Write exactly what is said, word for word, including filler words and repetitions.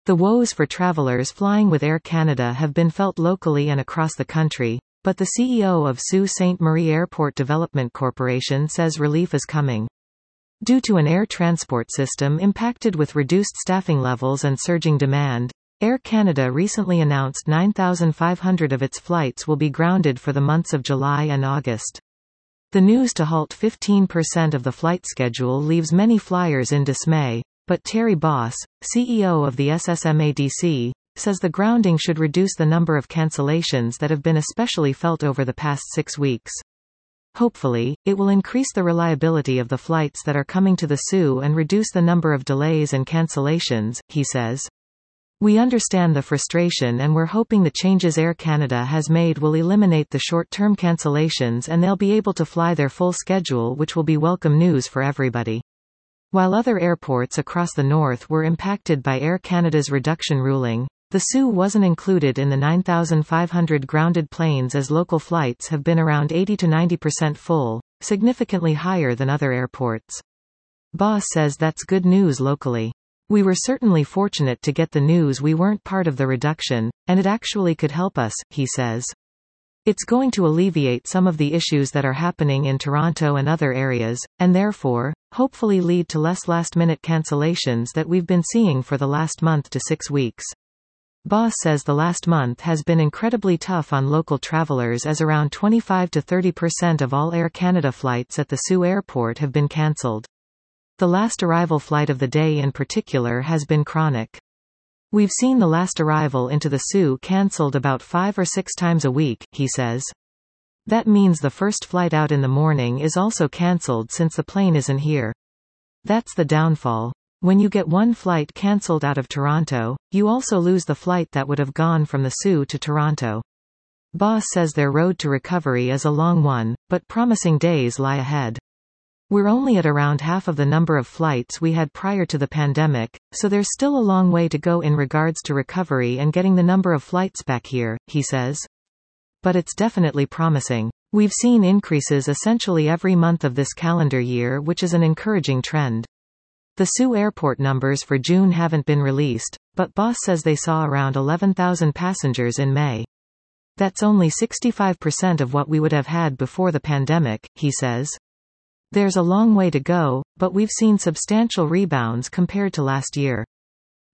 The woes for travelers flying with Air Canada have been felt locally and across the country, but the C E O of Sault Ste. Marie Airport Development Corporation says relief is coming. Due to an air transport system impacted with reduced staffing levels and surging demand, Air Canada recently announced nine thousand five hundred of its flights will be grounded for the months of July and August. The news to halt fifteen percent of the flight schedule leaves many flyers in dismay, but Terry Boss, C E O of the S S M A D C, says the grounding should reduce the number of cancellations that have been especially felt over the past six weeks. Hopefully, it will increase the reliability of the flights that are coming to the S U and reduce the number of delays and cancellations, he says. We understand the frustration and we're hoping the changes Air Canada has made will eliminate the short-term cancellations and they'll be able to fly their full schedule, which will be welcome news for everybody. While other airports across the north were impacted by Air Canada's reduction ruling, the S U wasn't included in the nine thousand five hundred grounded planes as local flights have been around eighty to ninety percent full, significantly higher than other airports. Boss says that's good news locally. We were certainly fortunate to get the news we weren't part of the reduction, and it actually could help us, he says. It's going to alleviate some of the issues that are happening in Toronto and other areas, and therefore, hopefully lead to less last-minute cancellations that we've been seeing for the last month to six weeks. Boss says the last month has been incredibly tough on local travelers as around twenty-five to thirty percent of all Air Canada flights at the S U airport have been cancelled. The last arrival flight of the day in particular has been chronic. We've seen the last arrival into the S U cancelled about five or six times a week, he says. That means the first flight out in the morning is also cancelled since the plane isn't here. That's the downfall. When you get one flight cancelled out of Toronto, you also lose the flight that would have gone from the S U to Toronto. Boss says their road to recovery is a long one, but promising days lie ahead. We're only at around half of the number of flights we had prior to the pandemic, so there's still a long way to go in regards to recovery and getting the number of flights back here, he says. But it's definitely promising. We've seen increases essentially every month of this calendar year, which is an encouraging trend. The S U airport numbers for June haven't been released, but Boss says they saw around eleven thousand passengers in May. That's only sixty-five percent of what we would have had before the pandemic, he says. There's a long way to go, but we've seen substantial rebounds compared to last year.